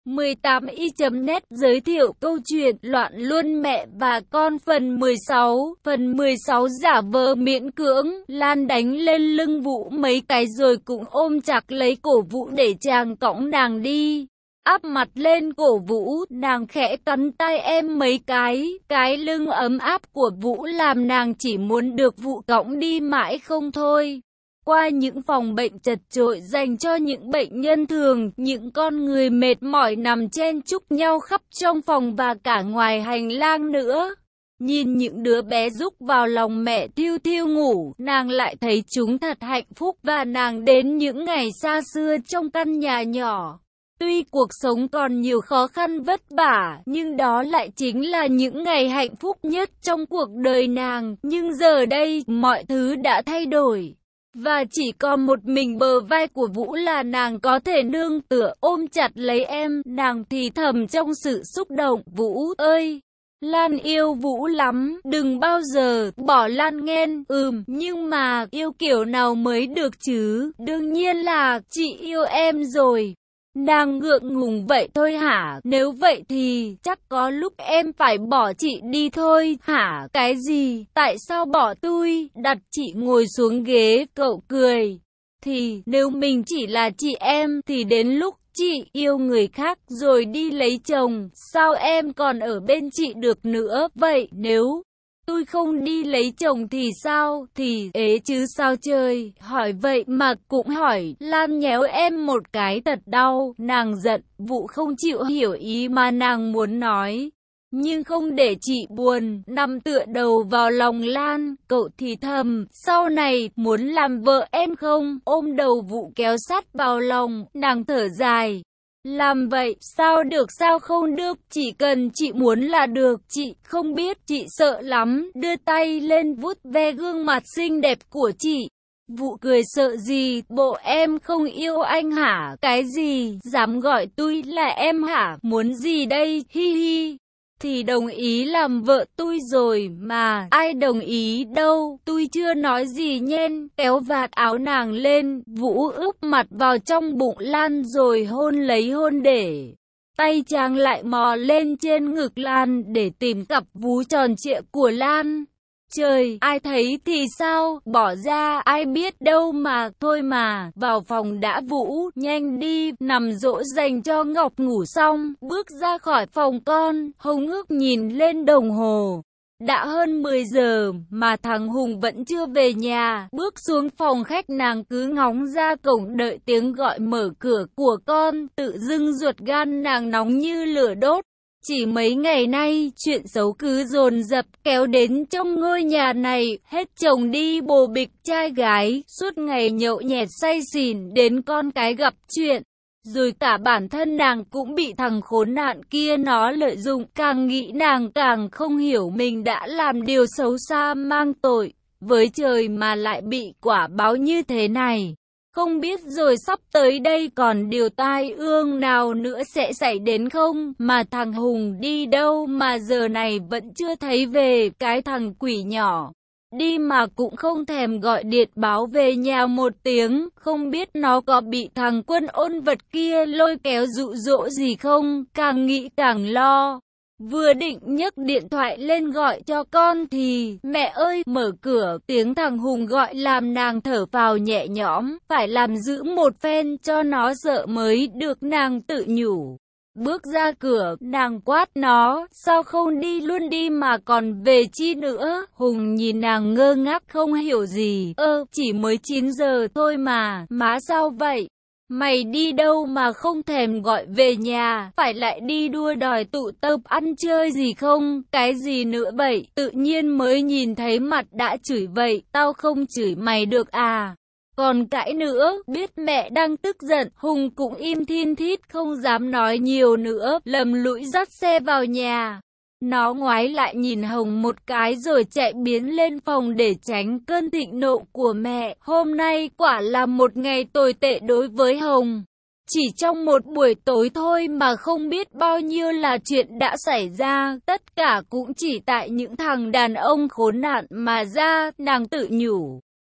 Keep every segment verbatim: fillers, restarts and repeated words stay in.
mười tám y chấm net giới thiệu câu chuyện Loạn Luân Mẹ và Con phần mười sáu. Phần mười sáu giả vờ miễn cưỡng, Lan đánh lên lưng Vũ mấy cái rồi cũng ôm chặt lấy cổ Vũ để chàng cõng nàng đi. Áp mặt lên cổ Vũ, nàng khẽ cắn tay em mấy cái, cái lưng ấm áp của Vũ làm nàng chỉ muốn được Vũ cõng đi mãi không thôi. Qua những phòng bệnh chật chội dành cho những bệnh nhân thường, những con người mệt mỏi nằm chen chúc nhau khắp trong phòng và cả ngoài hành lang nữa. Nhìn những đứa bé rúc vào lòng mẹ thiêu thiêu ngủ, nàng lại thấy chúng thật hạnh phúc và nàng đến những ngày xa xưa trong căn nhà nhỏ. Tuy cuộc sống còn nhiều khó khăn vất vả, nhưng đó lại chính là những ngày hạnh phúc nhất trong cuộc đời nàng. Nhưng giờ đây, mọi thứ đã thay đổi. Và chỉ còn một mình bờ vai của Vũ là nàng có thể nương tựa ôm chặt lấy em. Nàng thì thầm trong sự xúc động, Vũ ơi! Lan yêu Vũ lắm, đừng bao giờ bỏ Lan nghen. Ừm, nhưng mà yêu kiểu nào mới được chứ? Đương nhiên là chị yêu em rồi. Nàng ngượng ngùng vậy thôi hả? Nếu vậy thì chắc có lúc em phải bỏ chị đi thôi hả? Cái gì? Tại sao bỏ tôi? Đặt chị ngồi xuống ghế, cậu cười. Thì nếu mình chỉ là chị em thì đến lúc chị yêu người khác rồi đi lấy chồng, sao em còn ở bên chị được nữa? Vậy nếu tôi không đi lấy chồng thì sao? Thì ế chứ sao chơi? Hỏi vậy mà cũng hỏi. Lan nhéo em một cái thật đau. Nàng giận, Vũ không chịu hiểu ý mà nàng muốn nói. Nhưng không để chị buồn, nằm tựa đầu vào lòng Lan, cậu thì thầm, sau này muốn làm vợ em không? Ôm đầu Vũ kéo sát vào lòng, nàng thở dài. Làm vậy, sao được sao không được, chỉ cần chị muốn là được, chị không biết, chị sợ lắm, đưa tay lên vuốt ve gương mặt xinh đẹp của chị. Vũ cười sợ gì, bộ em không yêu anh hả, cái gì, dám gọi tôi là em hả, muốn gì đây, hi hi. Thì đồng ý làm vợ tôi rồi mà, ai đồng ý đâu, tôi chưa nói gì nhen, kéo vạt áo nàng lên, Vũ ướp mặt vào trong bụng Lan rồi hôn lấy hôn để. Tay chàng lại mò lên trên ngực Lan để tìm cặp vú tròn trịa của Lan. Trời, ai thấy thì sao, bỏ ra, ai biết đâu mà, thôi mà, vào phòng đã Vũ, nhanh đi, nằm dỗ dành cho Ngọc ngủ xong, bước ra khỏi phòng con, Hồng Ước nhìn lên đồng hồ. Đã hơn mười giờ, mà thằng Hùng vẫn chưa về nhà, bước xuống phòng khách nàng cứ ngóng ra cổng đợi tiếng gọi mở cửa của con, tự dưng ruột gan nàng nóng như lửa đốt. Chỉ mấy ngày nay, chuyện xấu cứ dồn dập kéo đến trong ngôi nhà này, hết chồng đi bồ bịch trai gái, suốt ngày nhậu nhẹt say xỉn đến con cái gặp chuyện. Rồi cả bản thân nàng cũng bị thằng khốn nạn kia nó lợi dụng, càng nghĩ nàng càng không hiểu mình đã làm điều xấu xa mang tội, với trời mà lại bị quả báo như thế này. Không biết rồi sắp tới đây còn điều tai ương nào nữa sẽ xảy đến không, mà thằng Hùng đi đâu mà giờ này vẫn chưa thấy về, cái thằng quỷ nhỏ. Đi mà cũng không thèm gọi điện báo về nhà một tiếng, không biết nó có bị thằng Quân ôn vật kia lôi kéo dụ dỗ gì không, càng nghĩ càng lo. Vừa định nhấc điện thoại lên gọi cho con thì, mẹ ơi, mở cửa, tiếng thằng Hùng gọi làm nàng thở phào nhẹ nhõm, phải làm giữ một phen cho nó sợ mới được, nàng tự nhủ. Bước ra cửa, nàng quát nó, sao không đi luôn đi mà còn về chi nữa? Hùng nhìn nàng ngơ ngác không hiểu gì, ơ, chỉ mới chín giờ thôi mà, má sao vậy? Mày đi đâu mà không thèm gọi về nhà, phải lại đi đua đòi tụ tập ăn chơi gì không, cái gì nữa vậy, tự nhiên mới nhìn thấy mặt đã chửi vậy, tao không chửi mày được à. Còn cãi nữa, biết mẹ đang tức giận, Hùng cũng im thin thít không dám nói nhiều nữa, lầm lũi dắt xe vào nhà. Nó ngoái lại nhìn Hồng một cái rồi chạy biến lên phòng để tránh cơn thịnh nộ của mẹ. Hôm nay quả là một ngày tồi tệ đối với Hồng. Chỉ trong một buổi tối thôi mà không biết bao nhiêu là chuyện đã xảy ra, tất cả cũng chỉ tại những thằng đàn ông khốn nạn mà ra, nàng tự nhủ.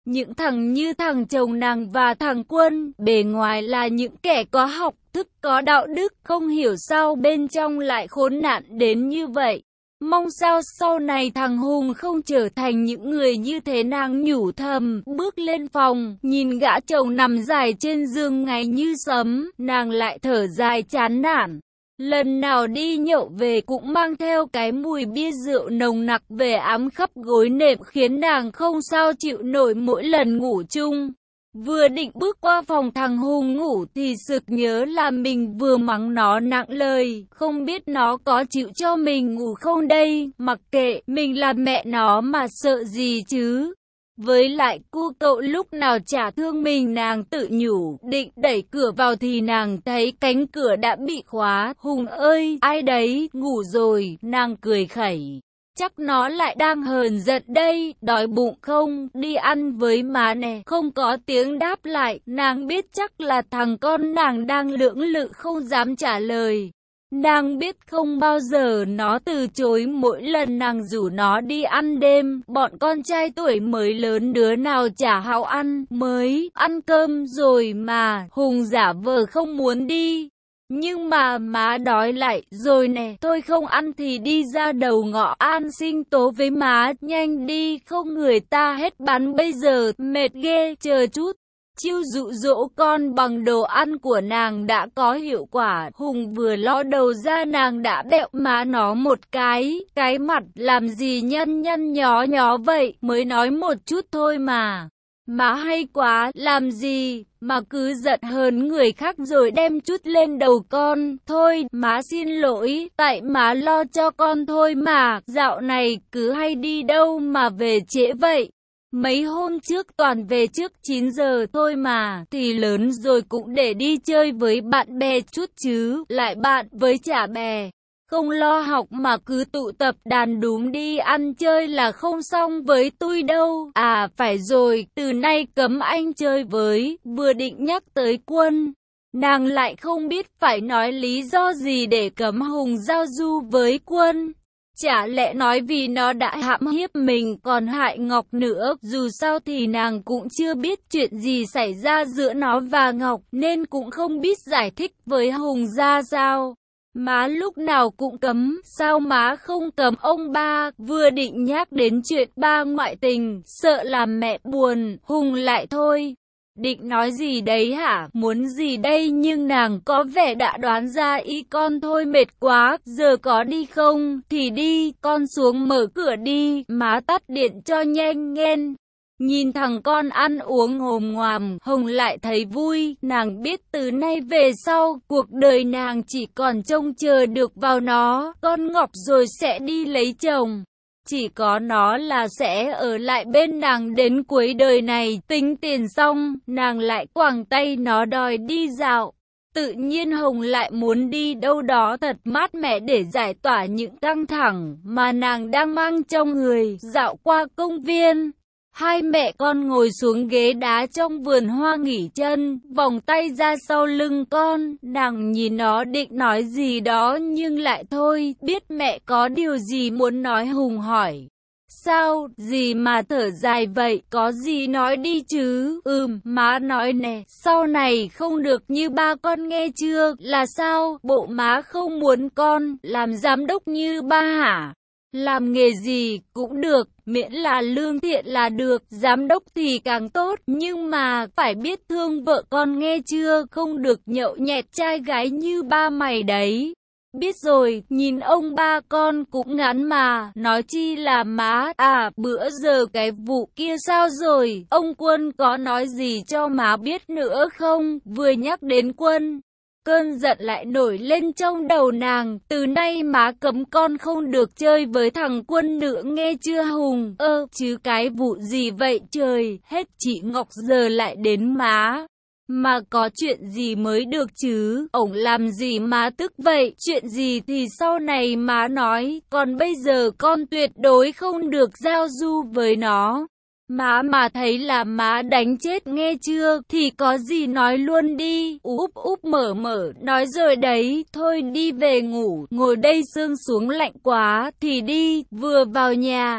Những thằng như thằng chồng nàng và thằng Quân, bề ngoài là những kẻ có học thức, có đạo đức, không hiểu sao bên trong lại khốn nạn đến như vậy. Mong sao sau này thằng Hùng không trở thành những người như thế, nàng nhủ thầm, bước lên phòng, nhìn gã chồng nằm dài trên giường ngáy như sấm, nàng lại thở dài chán nản. Lần nào đi nhậu về cũng mang theo cái mùi bia rượu nồng nặc về ám khắp gối nệm khiến nàng không sao chịu nổi mỗi lần ngủ chung. Vừa định bước qua phòng thằng Hùng ngủ thì sực nhớ là mình vừa mắng nó nặng lời, không biết nó có chịu cho mình ngủ không đây, mặc kệ, mình là mẹ nó mà sợ gì chứ. Với lại cu cậu lúc nào chả thương mình, nàng tự nhủ, định đẩy cửa vào thì nàng thấy cánh cửa đã bị khóa. Hùng ơi, ai đấy, ngủ rồi, nàng cười khẩy. Chắc nó lại đang hờn giận đây, đói bụng không, đi ăn với má nè. Không có tiếng đáp lại, nàng biết chắc là thằng con nàng đang lưỡng lự không dám trả lời. Nàng biết không bao giờ nó từ chối mỗi lần nàng rủ nó đi ăn đêm, bọn con trai tuổi mới lớn đứa nào chả háo ăn, mới ăn cơm rồi mà, Hùng giả vờ không muốn đi. Nhưng mà má đói lại rồi nè, thôi không ăn thì đi ra đầu ngõ An Sinh tố với má, nhanh đi, không người ta hết bán bây giờ, mệt ghê, chờ chút. Chiêu dụ dỗ con bằng đồ ăn của nàng đã có hiệu quả, Hùng vừa ló đầu ra nàng đã bẹo má nó một cái, cái mặt làm gì nhăn nhăn nhó nhó vậy, mới nói một chút thôi mà. Má hay quá, làm gì mà cứ giận hờn người khác rồi đem chút lên đầu con. Thôi, má xin lỗi, tại má lo cho con thôi mà, dạo này cứ hay đi đâu mà về trễ vậy. Mấy hôm trước toàn về trước chín giờ thôi mà, thì lớn rồi cũng để đi chơi với bạn bè chút chứ, lại bạn với chả bè. Không lo học mà cứ tụ tập đàn đúm đi ăn chơi là không xong với tôi đâu. À phải rồi, từ nay cấm anh chơi với, vừa định nhắc tới Quân. Nàng lại không biết phải nói lý do gì để cấm Hùng giao du với Quân. Chả lẽ nói vì nó đã hãm hiếp mình còn hại Ngọc nữa, dù sao thì nàng cũng chưa biết chuyện gì xảy ra giữa nó và Ngọc, nên cũng không biết giải thích với Hùng ra sao. Má lúc nào cũng cấm, sao má không cấm ông ba, vừa định nhắc đến chuyện ba ngoại tình, sợ làm mẹ buồn, Hùng lại thôi. Định nói gì đấy hả, muốn gì đây, nhưng nàng có vẻ đã đoán ra ý con thôi, mệt quá, giờ có đi không, thì đi, con xuống mở cửa đi, má tắt điện cho nhanh nghen. Nhìn thằng con ăn uống hồm ngoàm, Hồng lại thấy vui, nàng biết từ nay về sau, cuộc đời nàng chỉ còn trông chờ được vào nó, con Ngọc rồi sẽ đi lấy chồng. Chỉ có nó là sẽ ở lại bên nàng đến cuối đời này. Tính tiền xong, nàng lại quàng tay nó đòi đi dạo. Tự nhiên Hồng lại muốn đi đâu đó thật mát mẻ để giải tỏa những căng thẳng mà nàng đang mang trong người. Dạo qua công viên, hai mẹ con ngồi xuống ghế đá trong vườn hoa nghỉ chân, vòng tay ra sau lưng con. Nàng nhìn nó định nói gì đó nhưng lại thôi, biết mẹ có điều gì muốn nói. Hùng hỏi, sao, gì mà thở dài vậy, có gì nói đi chứ. Ừm, má nói nè, sau này không được như ba con nghe chưa, là sao, bộ má không muốn con làm giám đốc như ba hả? Làm nghề gì cũng được, miễn là lương thiện là được, giám đốc thì càng tốt, nhưng mà phải biết thương vợ con nghe chưa, không được nhậu nhẹt trai gái như ba mày đấy. Biết rồi, nhìn ông ba con cũng ngán mà, nói chi là má. À, bữa giờ cái vụ kia sao rồi, ông Quân có nói gì cho má biết nữa không? Vừa nhắc đến Quân, cơn giận lại nổi lên trong đầu nàng. Từ nay má cấm con không được chơi với thằng Quân nữa nghe chưa Hùng? Ơ, chứ cái vụ gì vậy trời, hết chị Ngọc giờ lại đến má. Mà có chuyện gì mới được chứ, ổng làm gì má tức vậy, chuyện gì thì sau này má nói, còn bây giờ con tuyệt đối không được giao du với nó. Má mà thấy là má đánh chết nghe chưa, thì có gì nói luôn đi. Úp úp mở mở, nói rồi đấy, thôi đi về ngủ, ngồi đây sương xuống lạnh quá, thì đi. Vừa vào nhà,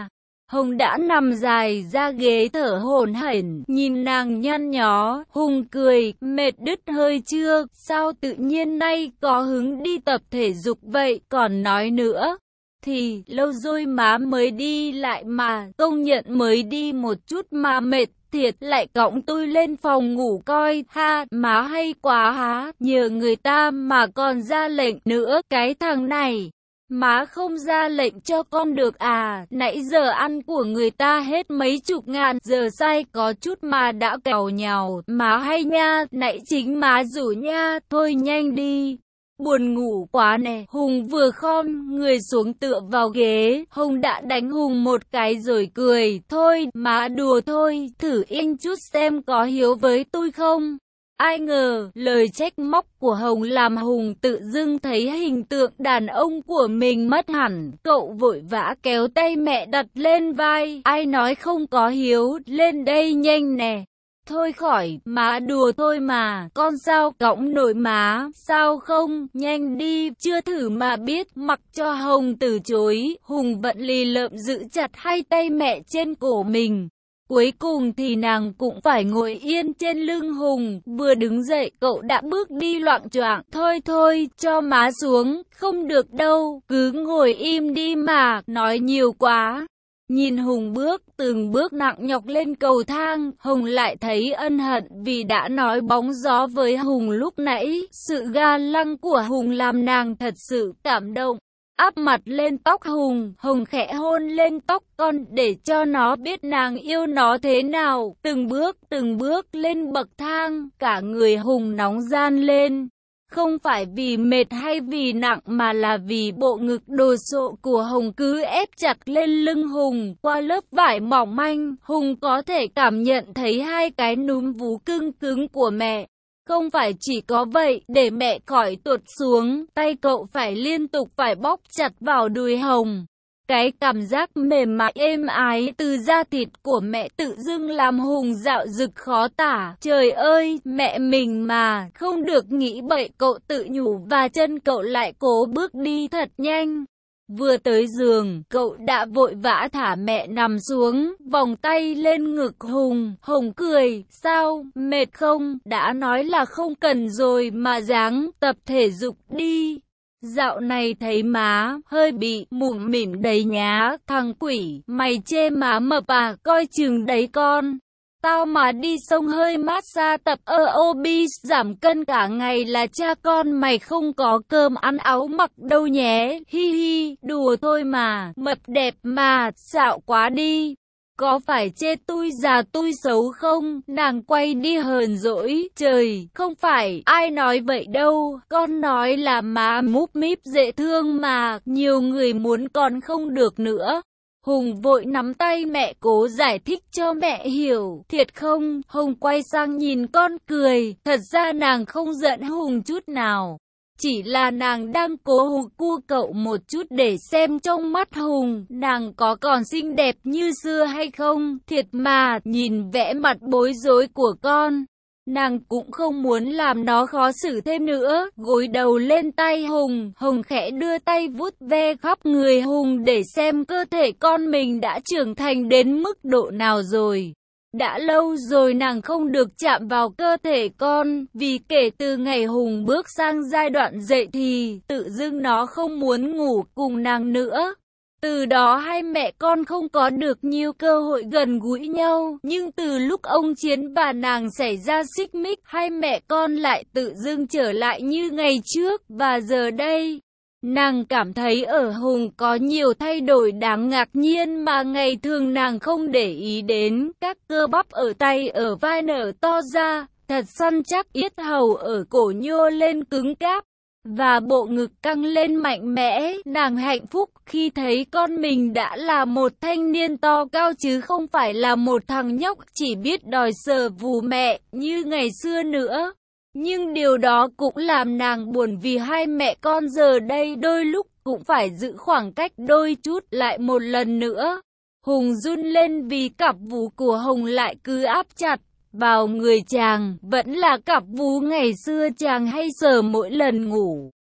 Hồng đã nằm dài ra ghế thở hổn hển, nhìn nàng nhăn nhó, Hùng cười, mệt đứt hơi chưa, sao tự nhiên nay có hứng đi tập thể dục vậy, còn nói nữa. Thì, lâu rồi má mới đi lại mà, công nhận mới đi một chút mà mệt, thiệt, lại cõng tôi lên phòng ngủ coi, ha, má hay quá há, nhờ người ta mà còn ra lệnh nữa, cái thằng này. Má không ra lệnh cho con được à, nãy giờ ăn của người ta hết mấy chục ngàn, giờ sai có chút mà đã kèo nhào, má hay nha, nãy chính má rủ nha, thôi nhanh đi. Buồn ngủ quá nè, Hùng vừa khom người xuống tựa vào ghế, Hùng đã đánh Hùng một cái rồi cười, thôi, má đùa thôi, thử yên chút xem có hiếu với tôi không. Ai ngờ, lời trách móc của Hồng làm Hùng tự dưng thấy hình tượng đàn ông của mình mất hẳn, cậu vội vã kéo tay mẹ đặt lên vai, ai nói không có hiếu, lên đây nhanh nè. Thôi khỏi, má đùa thôi mà, con sao cõng nổi má, sao không, nhanh đi, chưa thử mà biết, mặc cho Hồng từ chối, Hùng vẫn lì lợm giữ chặt hai tay mẹ trên cổ mình. Cuối cùng thì nàng cũng phải ngồi yên trên lưng Hùng, vừa đứng dậy cậu đã bước đi loạng choạng, thôi thôi, cho má xuống, không được đâu, cứ ngồi im đi mà, nói nhiều quá. Nhìn Hùng bước, từng bước nặng nhọc lên cầu thang, Hồng lại thấy ân hận vì đã nói bóng gió với Hùng lúc nãy, sự ga lăng của Hùng làm nàng thật sự cảm động. Áp mặt lên tóc Hùng, Hồng khẽ hôn lên tóc con để cho nó biết nàng yêu nó thế nào, từng bước từng bước lên bậc thang, cả người Hùng nóng gian lên. Không phải vì mệt hay vì nặng mà là vì bộ ngực đồ sộ của Hồng cứ ép chặt lên lưng Hùng, qua lớp vải mỏng manh, Hùng có thể cảm nhận thấy hai cái núm vú cưng cứng của mẹ. Không phải chỉ có vậy, để mẹ khỏi tuột xuống, tay cậu phải liên tục phải bóp chặt vào đùi Hồng. Cái cảm giác mềm mại êm ái từ da thịt của mẹ tự dưng làm Hùng dạo dực khó tả. Trời ơi, mẹ mình mà, không được nghĩ bậy, cậu tự nhủ và chân cậu lại cố bước đi thật nhanh. Vừa tới giường, cậu đã vội vã thả mẹ nằm xuống, vòng tay lên ngực Hùng. Hùng cười, sao, mệt không? Đã nói là không cần rồi mà dáng tập thể dục đi. Dạo này thấy má hơi bị mụn mỉm đấy nhá, thằng quỷ, mày chê má mập à, coi chừng đấy con. Tao mà đi xông hơi massage tập aerobics giảm cân cả ngày là cha con mày không có cơm ăn áo mặc đâu nhé, hi hi, đùa thôi mà, mập đẹp mà, xạo quá đi. Có phải chê tôi già tôi xấu không? Nàng quay đi hờn dỗi. Trời, không phải, ai nói vậy đâu. Con nói là má múp míp dễ thương mà, nhiều người muốn còn không được nữa. Hùng vội nắm tay mẹ cố giải thích cho mẹ hiểu. Thiệt không? Hùng quay sang nhìn con cười. Thật ra nàng không giận Hùng chút nào. Chỉ là nàng đang cố hù cua cậu một chút để xem trong mắt Hùng, nàng có còn xinh đẹp như xưa hay không, thiệt mà, nhìn vẻ mặt bối rối của con. Nàng cũng không muốn làm nó khó xử thêm nữa, gối đầu lên tay Hùng, Hùng khẽ đưa tay vuốt ve khắp người Hùng để xem cơ thể con mình đã trưởng thành đến mức độ nào rồi. Đã lâu rồi nàng không được chạm vào cơ thể con, vì kể từ ngày Hùng bước sang giai đoạn dậy thì, tự dưng nó không muốn ngủ cùng nàng nữa. Từ đó hai mẹ con không có được nhiều cơ hội gần gũi nhau, nhưng từ lúc ông Chiến và nàng xảy ra xích mích, hai mẹ con lại tự dưng trở lại như ngày trước, và giờ đây, nàng cảm thấy ở Hùng có nhiều thay đổi đáng ngạc nhiên mà ngày thường nàng không để ý đến, các cơ bắp ở tay ở vai nở to ra, thật săn chắc, yết hầu ở cổ nhô lên cứng cáp. Và bộ ngực căng lên mạnh mẽ, nàng hạnh phúc khi thấy con mình đã là một thanh niên to cao chứ không phải là một thằng nhóc chỉ biết đòi sờ vú mẹ như ngày xưa nữa. Nhưng điều đó cũng làm nàng buồn vì hai mẹ con giờ đây đôi lúc cũng phải giữ khoảng cách đôi chút lại một lần nữa. Hùng run lên vì cặp vú của Hùng lại cứ áp chặt vào người chàng, vẫn là cặp vú ngày xưa chàng hay sờ mỗi lần ngủ.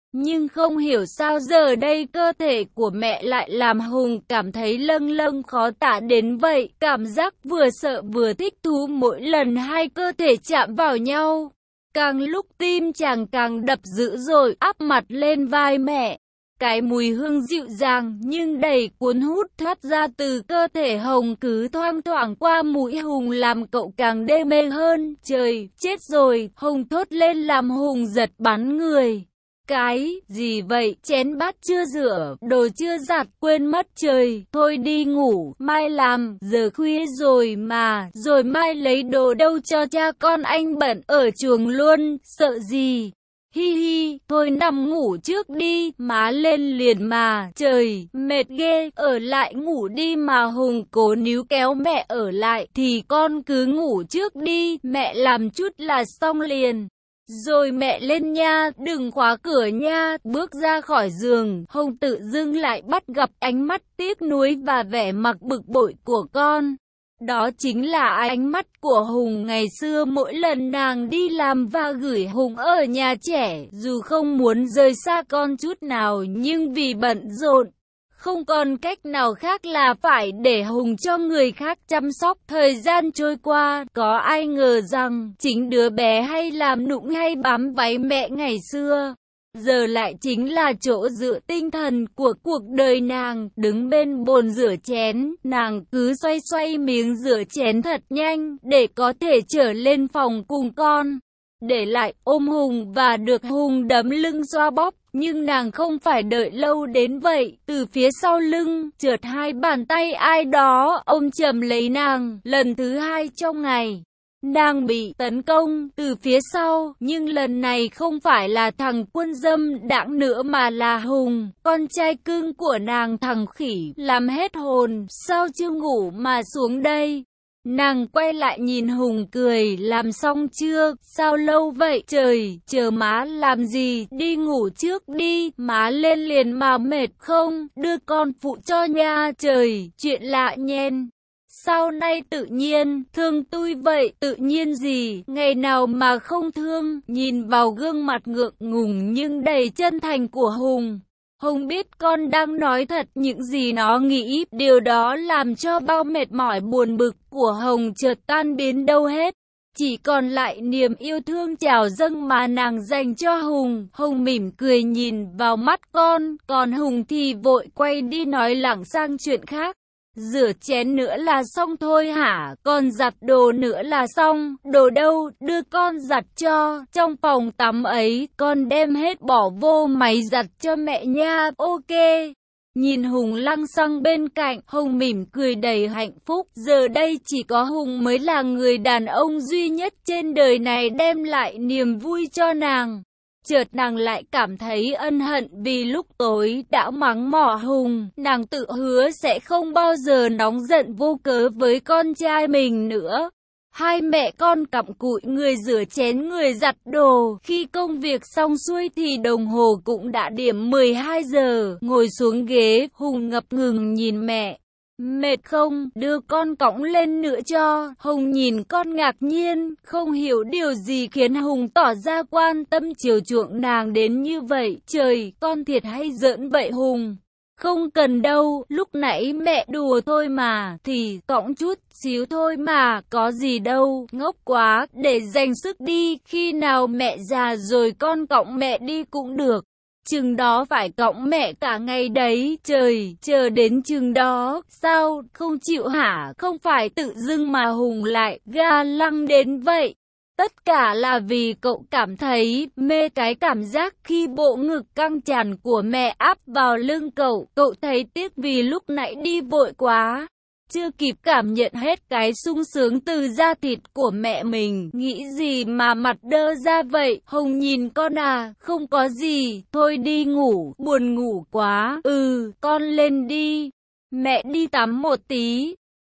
Nhưng không hiểu sao giờ đây cơ thể của mẹ lại làm Hùng cảm thấy lâng lâng khó tả đến vậy. Cảm giác vừa sợ vừa thích thú mỗi lần hai cơ thể chạm vào nhau. Càng lúc tim chàng càng đập dữ dội, áp mặt lên vai mẹ. Cái mùi hương dịu dàng nhưng đầy cuốn hút thoát ra từ cơ thể Hồng cứ thoang thoảng qua mũi Hùng làm cậu càng đê mê hơn. Trời, chết rồi, Hồng thốt lên làm Hùng giật bắn người. Cái gì vậy? Chén bát chưa rửa, đồ chưa giặt, quên mất. Trời, thôi đi ngủ, mai làm, giờ khuya rồi mà, rồi mai lấy đồ đâu cho cha con anh bận ở chuồng luôn, sợ gì? Hi hi, thôi nằm ngủ trước đi, má lên liền mà, trời, mệt ghê, ở lại ngủ đi mà. Hùng cố níu kéo mẹ ở lại, thì con cứ ngủ trước đi, mẹ làm chút là xong liền. Rồi mẹ lên nha, đừng khóa cửa nha. Bước ra khỏi giường, Hồng tự dưng lại bắt gặp ánh mắt tiếc nuối và vẻ mặt bực bội của con. Đó chính là ánh mắt của Hùng ngày xưa mỗi lần nàng đi làm và gửi Hùng ở nhà trẻ. Dù không muốn rời xa con chút nào nhưng vì bận rộn, không còn cách nào khác là phải để Hùng cho người khác chăm sóc. Thời gian trôi qua, có ai ngờ rằng chính đứa bé hay làm nũng hay bám váy mẹ ngày xưa, giờ lại chính là chỗ dựa tinh thần của cuộc đời nàng. Đứng bên bồn rửa chén, nàng cứ xoay xoay miếng rửa chén thật nhanh để có thể trở lên phòng cùng con, để lại ôm Hùng và được Hùng đấm lưng xoa bóp. Nhưng nàng không phải đợi lâu đến vậy. Từ phía sau lưng, chợt hai bàn tay ai đó ôm chầm lấy nàng. Lần thứ hai trong ngày, nàng bị tấn công từ phía sau. Nhưng lần này không phải là thằng quân dâm đãng nữa mà là Hùng, con trai cưng của nàng. Thằng khỉ làm hết hồn, sao chưa ngủ mà xuống đây? Nàng quay lại nhìn Hùng cười, làm xong chưa? Sao lâu vậy? Trời, chờ má làm gì? Đi ngủ trước đi, má lên liền mà mệt không? Đưa con phụ cho nha. Trời, chuyện lạ nhen. Sao nay tự nhiên, thương tui vậy? Tự nhiên gì? Ngày nào mà không thương? Nhìn vào gương mặt ngượng ngùng nhưng đầy chân thành của Hùng, Hùng biết con đang nói thật những gì nó nghĩ. Điều đó làm cho bao mệt mỏi buồn bực của Hồng chợt tan biến đâu hết. Chỉ còn lại niềm yêu thương trào dâng mà nàng dành cho Hùng. Hùng mỉm cười nhìn vào mắt con, còn Hùng thì vội quay đi nói lảng sang chuyện khác. Rửa chén nữa là xong thôi hả? Còn giặt đồ nữa là xong. Đồ đâu? Đưa con giặt cho. Trong phòng tắm ấy, con đem hết bỏ vô máy giặt cho mẹ nha. Ok. Nhìn Hùng lăng xăng bên cạnh, Hùng mỉm cười đầy hạnh phúc. Giờ đây chỉ có Hùng mới là người đàn ông duy nhất trên đời này đem lại niềm vui cho nàng. Chợt nàng lại cảm thấy ân hận vì lúc tối đã mắng mỏ Hùng. Nàng tự hứa sẽ không bao giờ nóng giận vô cớ với con trai mình nữa. Hai mẹ con cặm cụi, người rửa chén người giặt đồ. Khi công việc xong xuôi thì đồng hồ cũng đã điểm mười hai giờ. Ngồi xuống ghế, Hùng ngập ngừng nhìn mẹ. Mệt không? Đưa con cõng lên nữa cho. Hùng nhìn con ngạc nhiên, không hiểu điều gì khiến Hùng tỏ ra quan tâm chiều chuộng nàng đến như vậy. Trời, con thiệt hay giỡn vậy Hùng? Không cần đâu, lúc nãy mẹ đùa thôi mà, thì cõng chút xíu thôi mà, có gì đâu, ngốc quá, để dành sức đi, khi nào mẹ già rồi con cõng mẹ đi cũng được. Chừng đó phải cõng mẹ cả ngày đấy. Trời, chờ đến chừng đó, sao, không chịu hả? Không phải tự dưng mà Hùng lại ga lăng đến vậy. Tất cả là vì cậu cảm thấy mê cái cảm giác khi bộ ngực căng tràn của mẹ áp vào lưng cậu. Cậu thấy tiếc vì lúc nãy đi vội quá, chưa kịp cảm nhận hết cái sung sướng từ da thịt của mẹ mình. Nghĩ gì mà mặt đơ ra vậy? Hồng nhìn con à, không có gì, thôi đi ngủ, buồn ngủ quá. Ừ, con lên đi, mẹ đi tắm một tí.